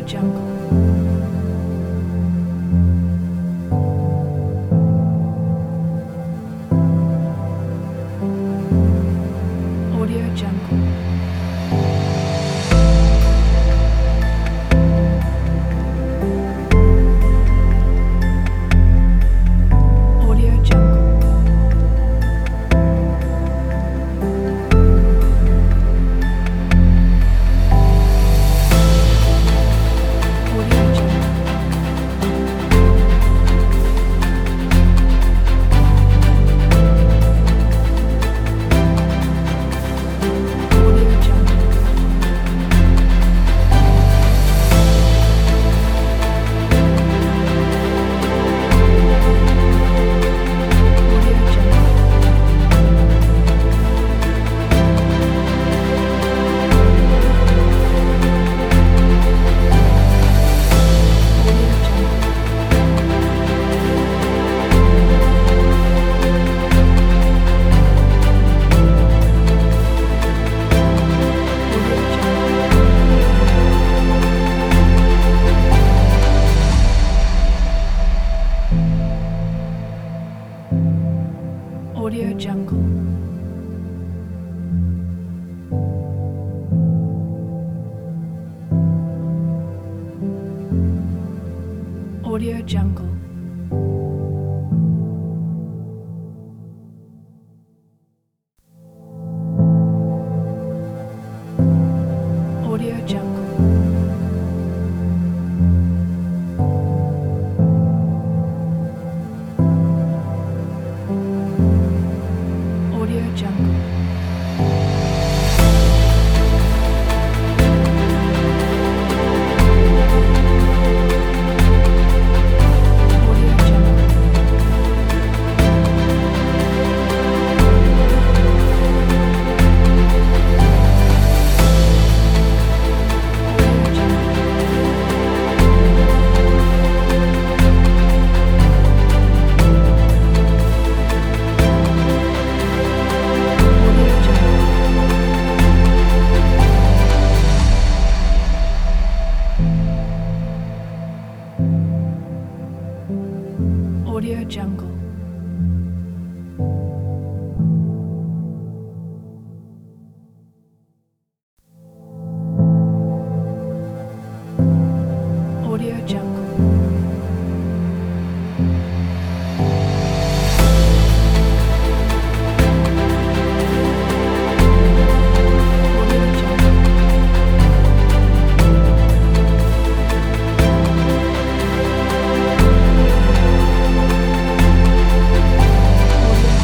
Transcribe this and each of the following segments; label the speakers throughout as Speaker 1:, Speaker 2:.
Speaker 1: Jungle. Audio Jungle. Audio Jungle. Audio Jungle. Audio Jungle. Audio Jungle. Audio Jungle. Audio Jungle. Audio Jungle. Audio Jungle. Audio Jungle. Audio Jungle. Audio Jungle. Audio Jungle. Audio Jungle. Audio Jungle. Audio Jungle. Audio Jungle. Audio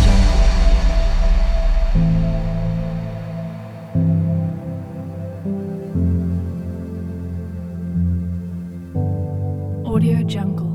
Speaker 1: Jungle. Audio Jungle.